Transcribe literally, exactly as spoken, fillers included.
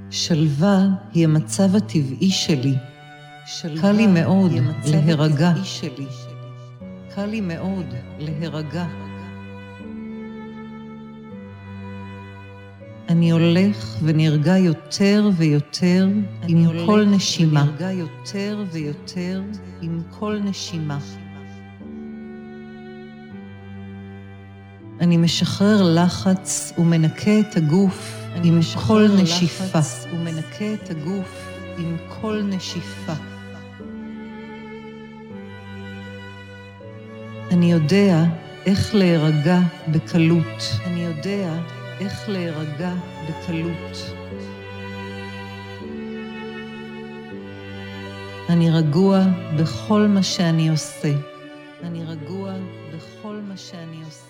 שלווה היא המצב הטבעי שלי. קל לי מאוד להירגע. קל לי מאוד להירגע. אני הולך ונרגע יותר ויותר עם כל נשימה. אני נרגע יותר ויותר עם כל נשימה. אני משחרר לחץ ומנקה את הגוף עם כל נשיפה. ומנקה את הגוף עם כל נשיפה. אני יודע איך להירגע בקלות. אני יודע איך להירגע בקלות. אני רגוע בכל מה שאני עושה. אני רגוע בכל מה שאני עושה.